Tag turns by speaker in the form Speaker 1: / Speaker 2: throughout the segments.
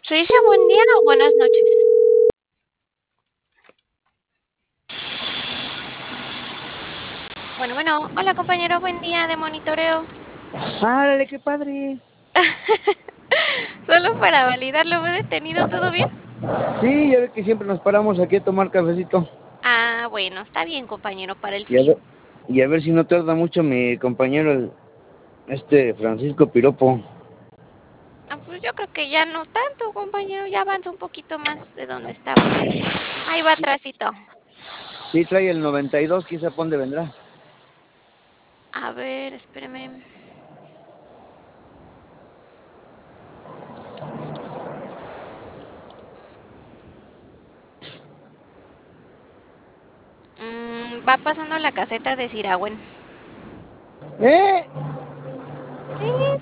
Speaker 1: ¿Se dice buen día o buenas noches? Bueno, hola compañero, buen día de monitoreo.
Speaker 2: ¡Árale, qué padre!
Speaker 1: Solo para validar, ¿lo he detenido todo bien?
Speaker 2: Sí, ya ve que siempre nos paramos aquí a tomar cafecito.
Speaker 1: Ah, bueno, está bien compañero, para el
Speaker 2: Y a
Speaker 1: frío.
Speaker 2: ver, y a ver si no tarda mucho mi compañero, Francisco Piropo.
Speaker 1: Ah, pues yo creo que ya no tanto compañero, ya avanza un poquito más de donde estaba. Ahí va atrásito.
Speaker 2: Sí, trae el 92, quizá por dónde vendrá.
Speaker 1: A ver, espéreme. Va pasando la caseta de Siragüen.
Speaker 2: ¿Eh?
Speaker 1: Sí,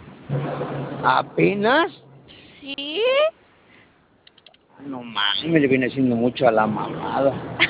Speaker 2: ¿Apenas?
Speaker 1: sí.
Speaker 2: No mames, le viene haciendo mucho a la mamada.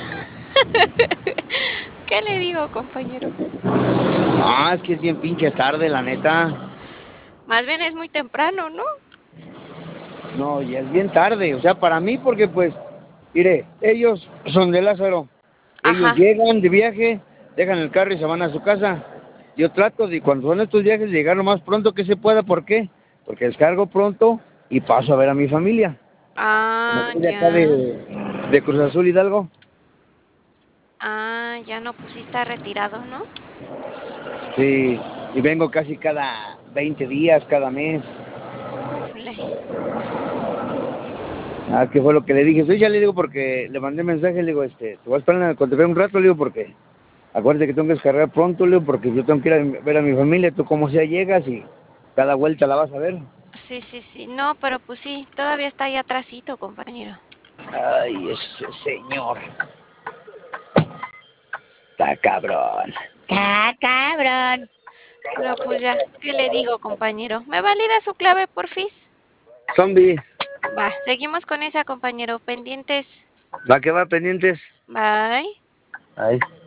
Speaker 1: ¿Qué le digo, compañero?
Speaker 2: Ah, es que es bien pinche tarde, la neta.
Speaker 1: Más bien es muy temprano, ¿no?
Speaker 2: No, ya es bien tarde. O sea, para mí, porque pues, mire, ellos son de Lázaro. Ellos
Speaker 1: Ajá.
Speaker 2: llegan de viaje, dejan el carro y se van a su casa. Yo trato de, cuando son estos viajes, de llegar lo más pronto que se pueda. ¿Por qué? Porque descargo pronto y paso a ver a mi familia. Como
Speaker 1: Ah,
Speaker 2: soy de acá
Speaker 1: ya.
Speaker 2: de Cruz Azul Hidalgo.
Speaker 1: Ah, ya no, pues sí está retirado, ¿no?
Speaker 2: Sí, y vengo casi cada 20 días, cada mes.
Speaker 1: Ufle.
Speaker 2: Ah, ¿qué fue lo que le dije? Sí, ya le digo porque le mandé mensaje, le digo, te voy a esperar cuando te vea un rato, le digo, porque acuérdate que tengo que descargar pronto, le digo, porque yo tengo que ir a ver a mi familia, tú como sea llegas y cada vuelta la vas a ver.
Speaker 1: Sí, sí, sí. No, pero pues sí, todavía está ahí atrásito, compañero.
Speaker 2: Ay, ese señor, está cabrón.
Speaker 1: ¡Ah, cabrón! Pero pues ya, ¿qué le digo, compañero? ¿Me valida su clave, porfis?
Speaker 2: Zombie,
Speaker 1: Va, seguimos con esa, compañero. Pendientes.
Speaker 2: va que va pendientes.
Speaker 1: Bye.
Speaker 2: Ay.